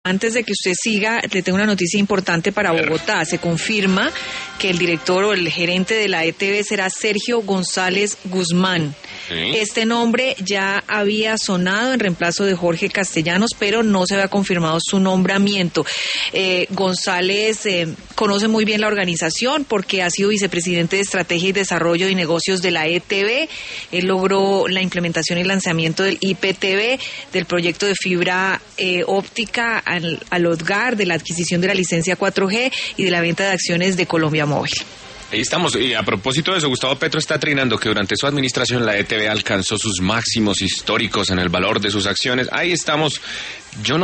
Antes de que usted siga, le tengo una noticia importante para Bogotá. Se confirma que el director o el gerente de la ETV será Sergio González Guzmán. ¿Sí? Este nombre ya había sonado en reemplazo de Jorge Castellanos, pero no se había confirmado su nombramiento. González conoce muy bien la organización porque ha sido vicepresidente de Estrategia y Desarrollo y Negocios de la ETV. Él logró la implementación y lanzamiento del IPTV, del proyecto de fibra óptica al hogar, de la adquisición de la licencia 4G y de la venta de acciones de Colombia Móvil. Ahí estamos. Y a propósito de eso, Gustavo Petro está trinando que durante su administración la ETV alcanzó sus máximos históricos en el valor de sus acciones. Ahí estamos. Yo no